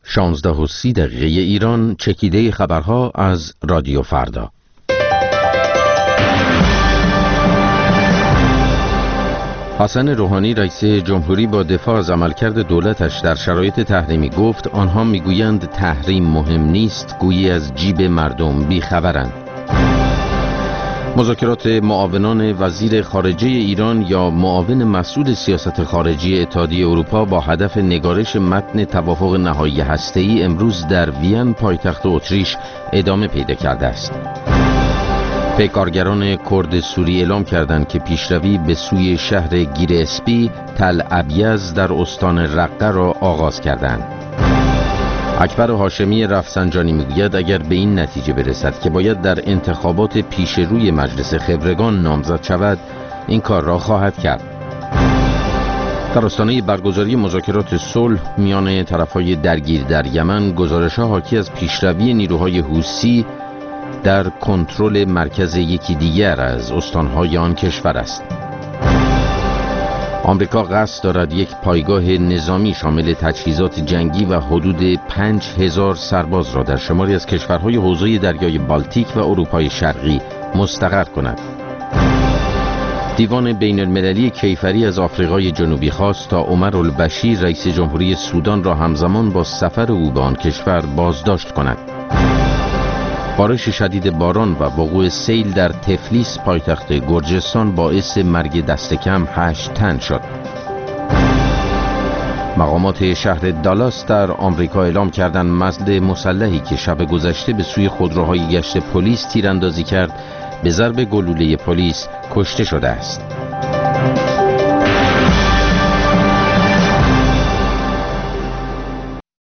16:30 ایران. چکیده خبرها از رادیو فردا. حسن روحانی رئیس جمهوری با دفاع از عملکرد دولتش در شرایط تحریمی گفت آنها میگویند تحریم مهم نیست، گویی از جیب مردم بیخبرند. مذاکرات معاونان وزیر خارجه ایران یا معاون مسئول سیاست خارجی اتحادیه اروپا با هدف نگارش متن توافق نهایی هسته‌ای امروز در وین پایتخت اتریش ادامه پیدا کرده است. پیکارگران کرد سوری اعلام کردند که پیشروی به سوی شهر گیر اسپی تل ابیض در استان رقه را آغاز کردند. اکبر هاشمی رفسنجانی میگوید اگر به این نتیجه برسد که باید در انتخابات پیش روی مجلس خبرگان نامزد شود، این کار را خواهد کرد. در آستانه برگزاری مذاکرات صلح میان طرفهای درگیر در یمن، گزارش‌ها حاکی از پیشروی نیروهای حوثی در کنترل مرکز یکی دیگر از استانهای آن کشور است. آمریکا قصد دارد یک پایگاه نظامی شامل تجهیزات جنگی و حدود 5000 سرباز را در شماری از کشورهای حوزه دریای بالتیک و اروپای شرقی مستقر کند. دیوان بین المللی کیفری از آفریقای جنوبی خواست تا عمر البشیر رئیس جمهوری سودان را همزمان با سفر او به آن کشور بازداشت کند. بارش شدید باران و وقوع سیل در تفلیس پایتخت گرجستان باعث مرگ دست کم 8 تن شد. مقامات شهر دالاس در آمریکا اعلام کردند مزد مسلحی که شب گذشته به سوی خودروهای گشت پلیس تیراندازی کرد، به ضرب گلوله پلیس کشته شده است.